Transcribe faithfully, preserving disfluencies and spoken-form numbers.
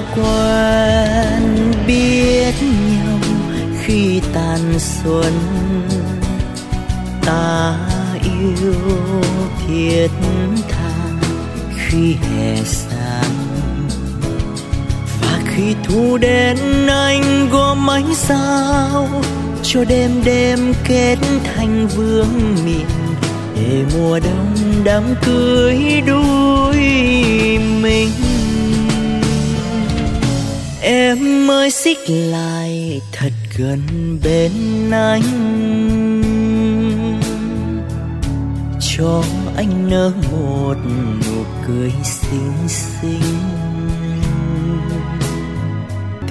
quen biết nhau khi tàn xuân, ta yêu thiết tha khi hè sang. Và khi thu đến anh gom ánh sao cho đêm đêm kết thành vương miện, để mùa đông đám cưới đôi mình. Em ơi xích lại thật gần bên anh, cho anh nở một nụ cười xinh xinh.